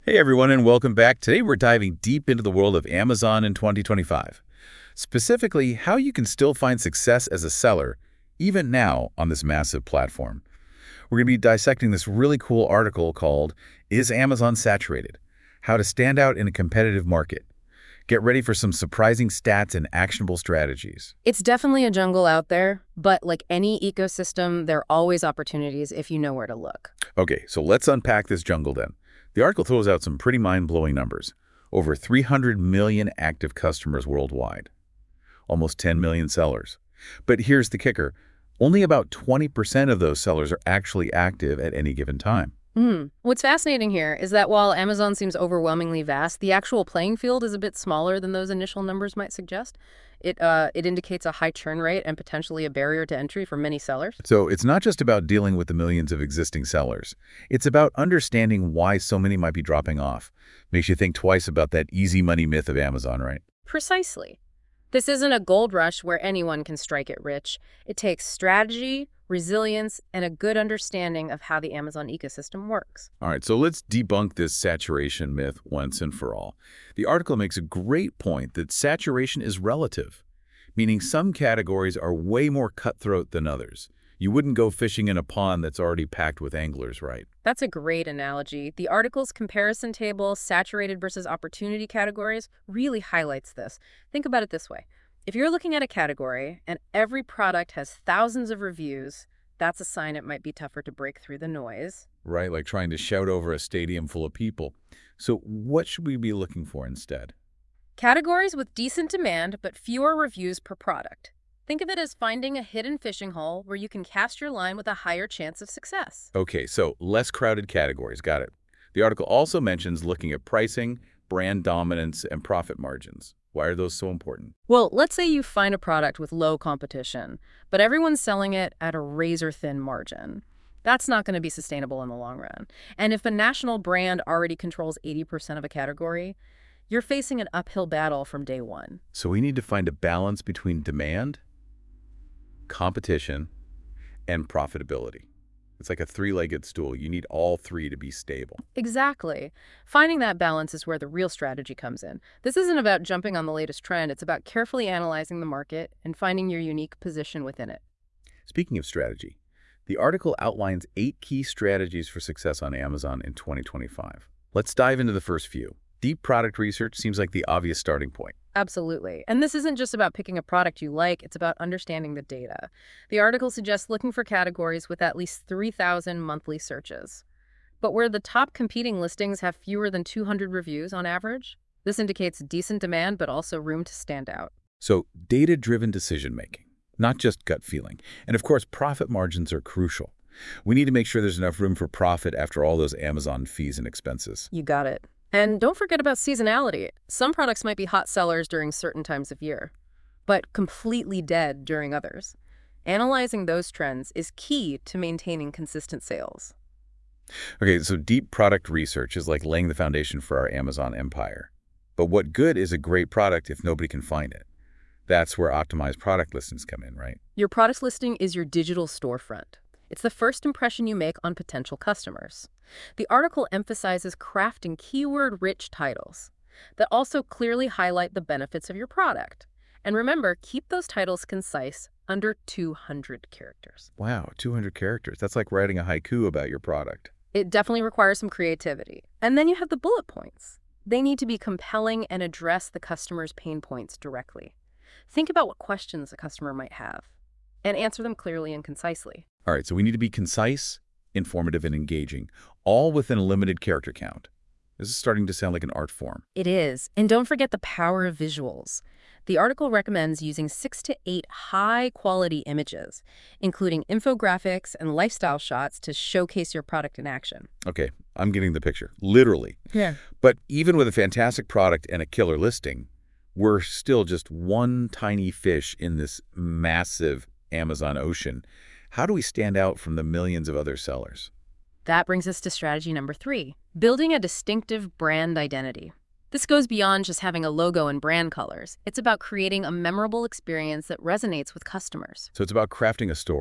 Hey everyone, and welcome back. Today we're diving deep into the world of Amazon in 2025. Specifically, how you can still find success as a seller, even now on this massive platform. We're going to be dissecting this really cool article called Is Amazon Saturated? How to Stand Out in a Competitive Market. Get ready for some surprising stats and actionable strategies. It's definitely a jungle out there, but like any ecosystem, there are always opportunities if you know where to look. Okay, so let's unpack this jungle then. The article throws out some pretty mind-blowing numbers. Over 300 million active customers worldwide. Almost 10 million sellers. But here's the kicker. Only about 20% of those sellers are actually active at any given time. What's fascinating here is that while Amazon seems overwhelmingly vast, the actual playing field is a bit smaller than those initial numbers might suggest. It indicates a high churn rate and potentially a barrier to entry for many sellers. So it's not just about dealing with the millions of existing sellers. It's about understanding why so many might be dropping off. Makes you think twice about that easy money myth of Amazon, right? Precisely. This isn't a gold rush where anyone can strike it rich. It takes strategy, resilience, and a good understanding of how the Amazon ecosystem works. All right, so let's debunk this saturation myth once and for all. The article makes a great point that saturation is relative, meaning some categories are way more cutthroat than others. You wouldn't go fishing in a pond that's already packed with anglers, right? That's a great analogy. The article's comparison table, saturated versus opportunity categories, really highlights this. Think about it this way. If you're looking at a category and every product has thousands of reviews, that's a sign it might be tougher to break through the noise. Right, like trying to shout over a stadium full of people. So what should we be looking for instead? Categories with decent demand but fewer reviews per product. Think of it as finding a hidden fishing hole where you can cast your line with a higher chance of success. Okay, so less crowded categories, got it. The article also mentions looking at pricing, brand dominance, and profit margins. Why are those so important? Well, let's say you find a product with low competition, but everyone's selling it at a razor-thin margin. That's not going to be sustainable in the long run. And if a national brand already controls 80% of a category, you're facing an uphill battle from day one. So we need to find a balance between demand, competition, and profitability. It's like a three-legged stool. You need all three to be stable. Exactly. Finding that balance is where the real strategy comes in. This isn't about jumping on the latest trend. It's about carefully analyzing the market and finding your unique position within it. Speaking of strategy, the article outlines 8 key strategies for success on Amazon in 2025. Let's dive into the first few. Deep product research seems like the obvious starting point. Absolutely. And this isn't just about picking a product you like, it's about understanding the data. The article suggests looking for categories with at least 3,000 monthly searches. But where the top competing listings have fewer than 200 reviews on average, this indicates decent demand but also room to stand out. So data-driven decision-making, not just gut feeling. And of course, profit margins are crucial. We need to make sure there's enough room for profit after all those Amazon fees and expenses. You got it. And don't forget about seasonality. Some products might be hot sellers during certain times of year, but completely dead during others. Analyzing those trends is key to maintaining consistent sales. Okay, so deep product research is like laying the foundation for our Amazon empire. But what good is a great product if nobody can find it? That's where optimized product listings come in, right? Your product listing is your digital storefront. It's the first impression you make on potential customers. The article emphasizes crafting keyword-rich titles that also clearly highlight the benefits of your product. And remember, keep those titles concise, under 200 characters. Wow, 200 characters. That's like writing a haiku about your product. It definitely requires some creativity. And then you have the bullet points. They need to be compelling and address the customer's pain points directly. Think about what questions a customer might have and answer them clearly and concisely. All right, so we need to be concise, informative, and engaging, all within a limited character count. This is starting to sound like an art form. It is. And don't forget the power of visuals. The article recommends using 6 to 8 high-quality images, including infographics and lifestyle shots to showcase your product in action. Okay, I'm getting the picture, literally. Yeah. But even with a fantastic product and a killer listing, we're still just one tiny fish in this massive Amazon ocean. How do we stand out from the millions of other sellers? That brings us to strategy number 3, building a distinctive brand identity. This goes beyond just having a logo and brand colors. It's about creating a memorable experience that resonates with customers. So it's about crafting a story,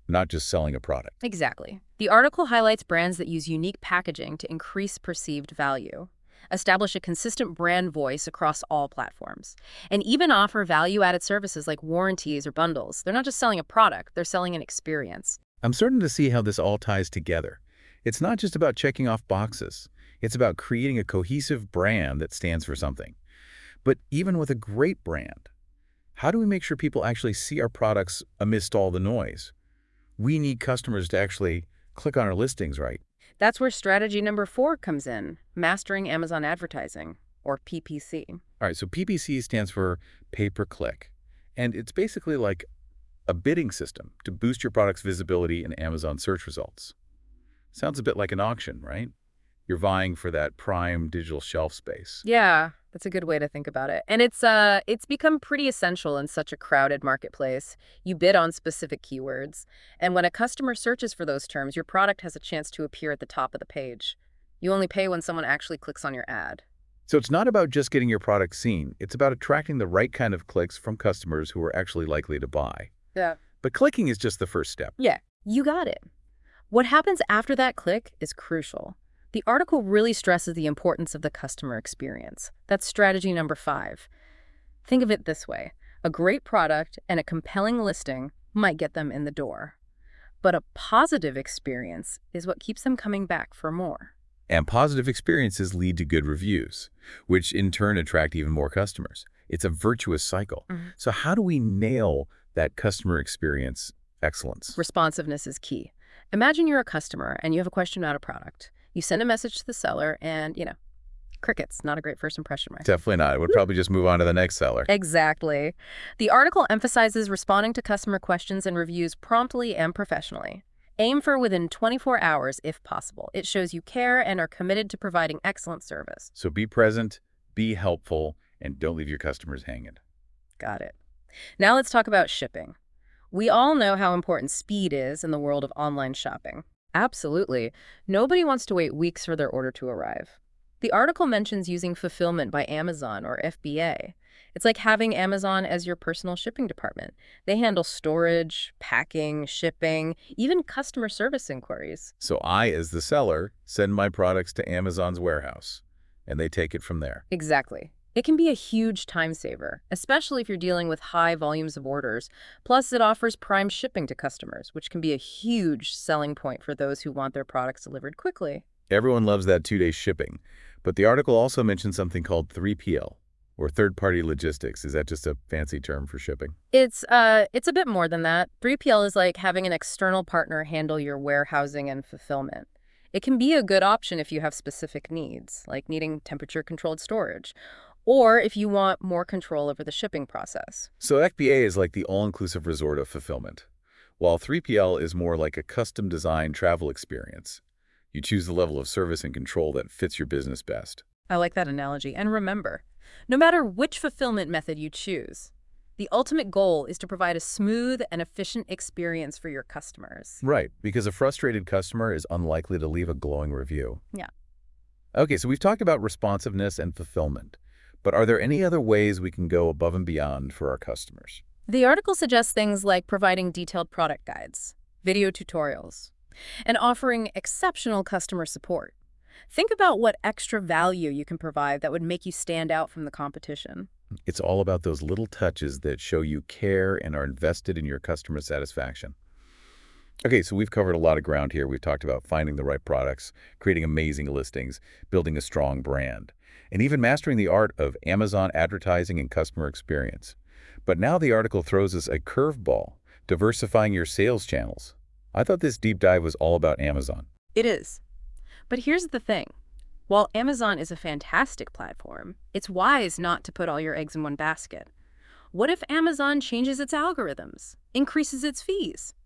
not just selling a product. Exactly. The article highlights brands that use unique packaging to increase perceived value, establish a consistent brand voice across all platforms, and even offer value-added services like warranties or bundles. They're not just selling a product, they're selling an experience. I'm starting to see how this all ties together. It's not just about checking off boxes. It's about creating a cohesive brand that stands for something. But even with a great brand, how do we make sure people actually see our products amidst all the noise? We need customers to actually click on our listings, right? That's where strategy number 4 comes in, mastering Amazon advertising, or PPC. All right, so PPC stands for pay-per-click, and it's basically like a bidding system to boost your product's visibility in Amazon search results. Sounds a bit like an auction, right? You're vying for that prime digital shelf space. Yeah, that's a good way to think about it. And it's become pretty essential in such a crowded marketplace. You bid on specific keywords, and when a customer searches for those terms, your product has a chance to appear at the top of the page. You only pay when someone actually clicks on your ad. So it's not about just getting your product seen. It's about attracting the right kind of clicks from customers who are actually likely to buy. Yeah. But clicking is just the first step. Yeah, you got it. What happens after that click is crucial. The article really stresses the importance of the customer experience. That's strategy number 5. Think of it this way. A great product and a compelling listing might get them in the door. But a positive experience is what keeps them coming back for more. And positive experiences lead to good reviews, which in turn attract even more customers. It's a virtuous cycle. So how do we nail that customer experience excellence? Responsiveness is key. Imagine you're a customer and you have a question about a product. You send a message to the seller and, crickets. Not a great first impression, right? Definitely not. It would probably just move on to the next seller. Exactly. The article emphasizes responding to customer questions and reviews promptly and professionally. Aim for within 24 hours if possible. It shows you care and are committed to providing excellent service. So be present, be helpful, and don't leave your customers hanging. Got it. Now let's talk about shipping. We all know how important speed is in the world of online shopping. Absolutely. Nobody wants to wait weeks for their order to arrive. The article mentions using Fulfillment by Amazon, or FBA. It's like having Amazon as your personal shipping department. They handle storage, packing, shipping, even customer service inquiries. So I, as the seller, send my products to Amazon's warehouse, and they take it from there. Exactly. It can be a huge time saver, especially if you're dealing with high volumes of orders. Plus, it offers prime shipping to customers, which can be a huge selling point for those who want their products delivered quickly. Everyone loves that 2-day shipping, but the article also mentions something called 3PL, or third-party logistics. Is that just a fancy term for shipping? It's a bit more than that. 3PL is like having an external partner handle your warehousing and fulfillment. It can be a good option if you have specific needs, like needing temperature-controlled storage, or if you want more control over the shipping process. So FBA is like the all-inclusive resort of fulfillment, while 3PL is more like a custom-designed travel experience. You choose the level of service and control that fits your business best. I like that analogy. And remember, no matter which fulfillment method you choose, the ultimate goal is to provide a smooth and efficient experience for your customers. Right, because a frustrated customer is unlikely to leave a glowing review. Yeah. Okay, so we've talked about responsiveness and fulfillment, but are there any other ways we can go above and beyond for our customers? The article suggests things like providing detailed product guides, video tutorials, and offering exceptional customer support. Think about what extra value you can provide that would make you stand out from the competition. It's all about those little touches that show you care and are invested in your customer satisfaction. Okay, so we've covered a lot of ground here. We've talked about finding the right products, creating amazing listings, building a strong brand, and even mastering the art of Amazon advertising and customer experience. But now the article throws us a curveball, diversifying your sales channels. I thought this deep dive was all about Amazon. It is. But here's the thing. While Amazon is a fantastic platform, it's wise not to put all your eggs in one basket. What if Amazon changes its algorithms, increases its fees?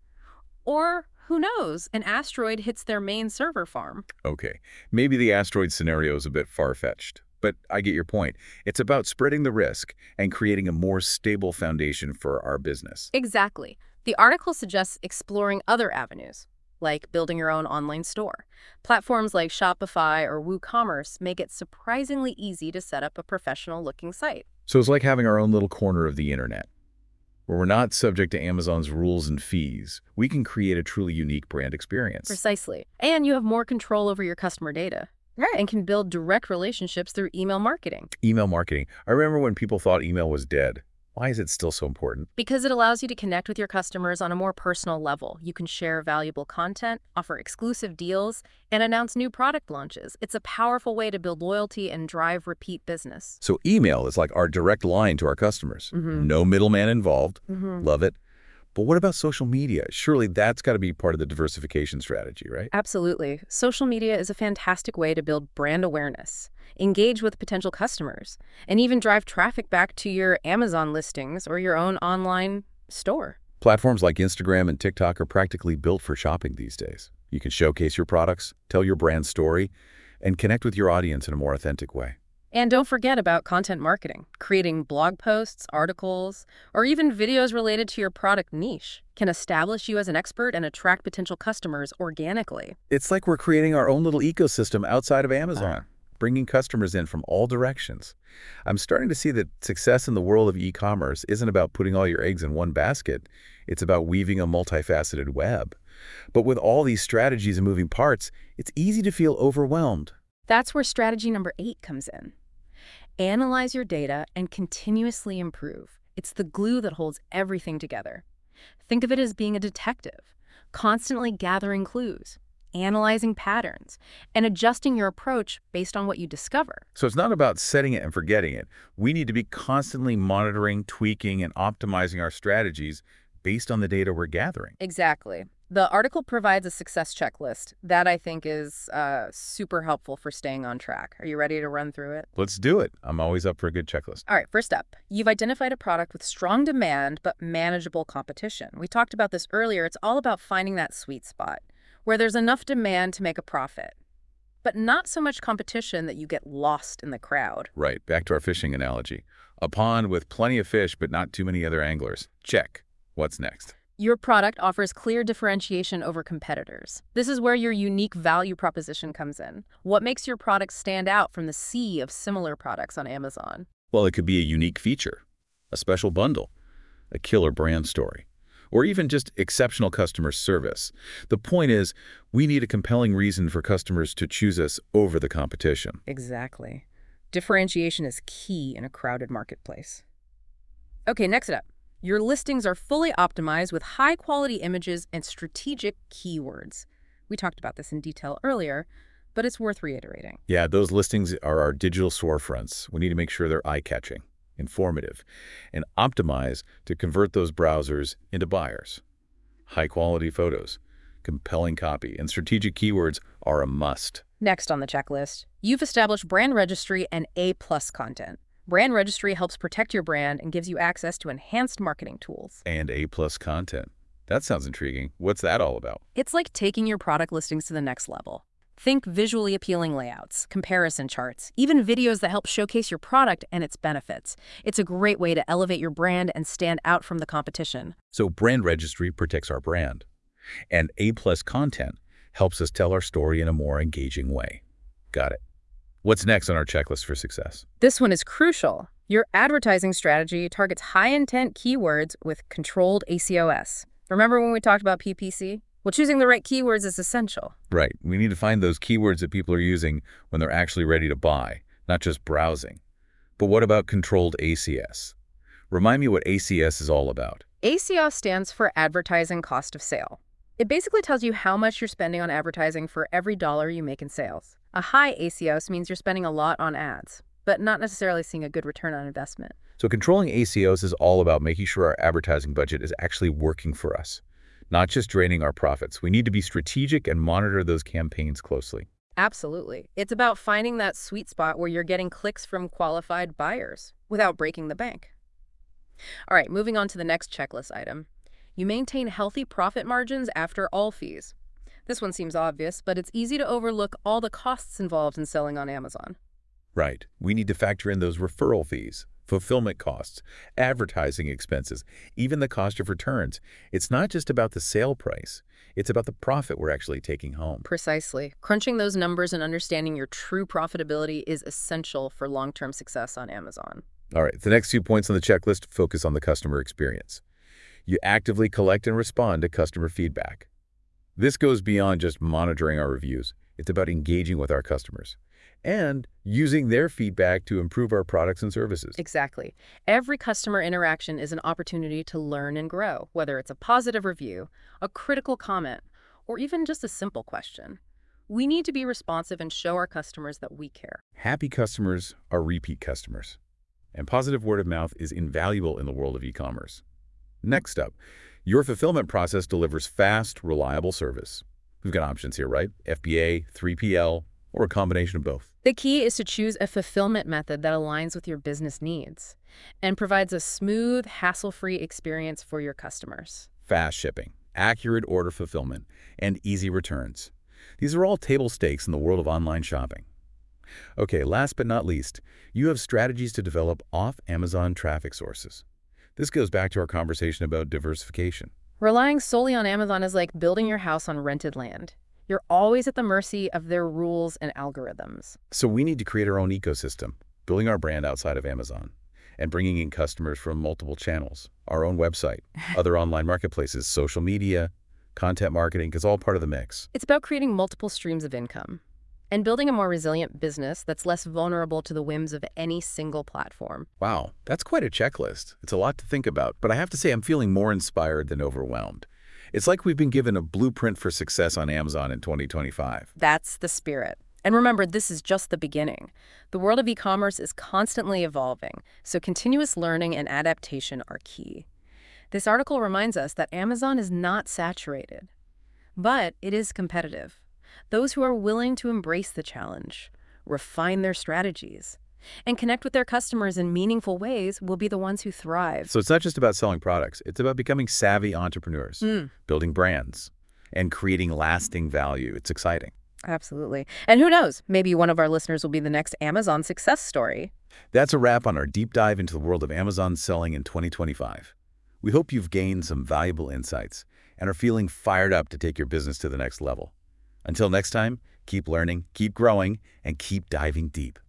Or, who knows, an asteroid hits their main server farm? Okay, maybe the asteroid scenario is a bit far-fetched, but I get your point. It's about spreading the risk and creating a more stable foundation for our business. Exactly. The article suggests exploring other avenues, like building your own online store. Platforms like Shopify or WooCommerce make it surprisingly easy to set up a professional-looking site. So it's like having our own little corner of the internet. where we're not subject to Amazon's rules and fees. We can create a truly unique brand experience. Precisely. And you have more control over your customer data. Right. And can build direct relationships through email marketing. Email marketing. I remember when people thought email was dead. Why is it still so important? Because it allows you to connect with your customers on a more personal level. You can share valuable content, offer exclusive deals, and announce new product launches. It's a powerful way to build loyalty and drive repeat business. So email is like our direct line to our customers. No middleman involved. Love it. But what about social media? Surely that's got to be part of the diversification strategy, right? Absolutely. Social media is a fantastic way to build brand awareness, engage with potential customers, and even drive traffic back to your Amazon listings or your own online store. Platforms like Instagram and TikTok are practically built for shopping these days. You can showcase your products, tell your brand story, and connect with your audience in a more authentic way. And don't forget about content marketing. Creating blog posts, articles, or even videos related to your product niche can establish you as an expert and attract potential customers organically. It's like we're creating our own little ecosystem outside of Amazon, bringing customers in from all directions. I'm starting to see that success in the world of e-commerce isn't about putting all your eggs in one basket. It's about weaving a multifaceted web. But with all these strategies and moving parts, it's easy to feel overwhelmed. That's where strategy number 8 comes in. Analyze your data and continuously improve. It's the glue that holds everything together. Think of it as being a detective, constantly gathering clues, analyzing patterns, and adjusting your approach based on what you discover. So it's not about setting it and forgetting it. We need to be constantly monitoring, tweaking, and optimizing our strategies based on the data we're gathering. Exactly. The article provides a success checklist that I think is super helpful for staying on track. Are you ready to run through it? Let's do it. I'm always up for a good checklist. All right, first up, you've identified a product with strong demand but manageable competition. We talked about this earlier. It's all about finding that sweet spot where there's enough demand to make a profit, but not so much competition that you get lost in the crowd. Right, back to our fishing analogy. A pond with plenty of fish but not too many other anglers. Check. What's next? Your product offers clear differentiation over competitors. This is where your unique value proposition comes in. What makes your product stand out from the sea of similar products on Amazon? Well, it could be a unique feature, a special bundle, a killer brand story, or even just exceptional customer service. The point is, we need a compelling reason for customers to choose us over the competition. Exactly. Differentiation is key in a crowded marketplace. Okay, next up. Your listings are fully optimized with high-quality images and strategic keywords. We talked about this in detail earlier, but it's worth reiterating. Yeah, those listings are our digital storefronts. We need to make sure they're eye-catching, informative, and optimized to convert those browsers into buyers. High-quality photos, compelling copy, and strategic keywords are a must. Next on the checklist, you've established brand registry and A+ content. Brand registry helps protect your brand and gives you access to enhanced marketing tools. And A+ content. That sounds intriguing. What's that all about? It's like taking your product listings to the next level. Think visually appealing layouts, comparison charts, even videos that help showcase your product and its benefits. It's a great way to elevate your brand and stand out from the competition. So brand registry protects our brand, and A+ content helps us tell our story in a more engaging way. Got it. What's next on our checklist for success? This one is crucial. Your advertising strategy targets high-intent keywords with controlled ACOS. Remember when we talked about PPC? Well, choosing the right keywords is essential. Right. We need to find those keywords that people are using when they're actually ready to buy, not just browsing. But what about controlled ACS? Remind me what ACS is all about. ACOS stands for Advertising Cost of Sale. It basically tells you how much you're spending on advertising for every dollar you make in sales. A high ACOS means you're spending a lot on ads, but not necessarily seeing a good return on investment. So controlling ACOs is all about making sure our advertising budget is actually working for us, not just draining our profits. We need to be strategic and monitor those campaigns closely. Absolutely. It's about finding that sweet spot where you're getting clicks from qualified buyers without breaking the bank. All right, moving on to the next checklist item. You maintain healthy profit margins after all fees. This one seems obvious, but it's easy to overlook all the costs involved in selling on Amazon. Right. We need to factor in those referral fees, fulfillment costs, advertising expenses, even the cost of returns. It's not just about the sale price. It's about the profit we're actually taking home. Precisely. Crunching those numbers and understanding your true profitability is essential for long-term success on Amazon. All right. The next 2 points on the checklist focus on the customer experience. You actively collect and respond to customer feedback. This goes beyond just monitoring our reviews. It's about engaging with our customers and using their feedback to improve our products and services. Exactly. Every customer interaction is an opportunity to learn and grow, whether it's a positive review, a critical comment, or even just a simple question. We need to be responsive and show our customers that we care. Happy customers are repeat customers, and positive word of mouth is invaluable in the world of e-commerce. Next up, your fulfillment process delivers fast, reliable service. We've got options here, right? FBA, 3PL, or a combination of both. The key is to choose a fulfillment method that aligns with your business needs and provides a smooth, hassle-free experience for your customers. Fast shipping, accurate order fulfillment, and easy returns. These are all table stakes in the world of online shopping. Okay, last but not least, you have strategies to develop off-Amazon traffic sources. This goes back to our conversation about diversification. Relying solely on Amazon is like building your house on rented land. You're always at the mercy of their rules and algorithms. So we need to create our own ecosystem, building our brand outside of Amazon, and bringing in customers from multiple channels, our own website, other online marketplaces, social media, content marketing is all part of the mix. It's about creating multiple streams of income and building a more resilient business that's less vulnerable to the whims of any single platform. Wow, that's quite a checklist. It's a lot to think about, but I have to say I'm feeling more inspired than overwhelmed. It's like we've been given a blueprint for success on Amazon in 2025. That's the spirit. And remember, this is just the beginning. The world of e-commerce is constantly evolving, so continuous learning and adaptation are key. This article reminds us that Amazon is not saturated, but it is competitive. Those who are willing to embrace the challenge, refine their strategies, and connect with their customers in meaningful ways will be the ones who thrive. So it's not just about selling products. It's about becoming savvy entrepreneurs, building brands, and creating lasting value. It's exciting. Absolutely. And who knows, maybe one of our listeners will be the next Amazon success story. That's a wrap on our deep dive into the world of Amazon selling in 2025. We hope you've gained some valuable insights and are feeling fired up to take your business to the next level. Until next time, keep learning, keep growing, and keep diving deep.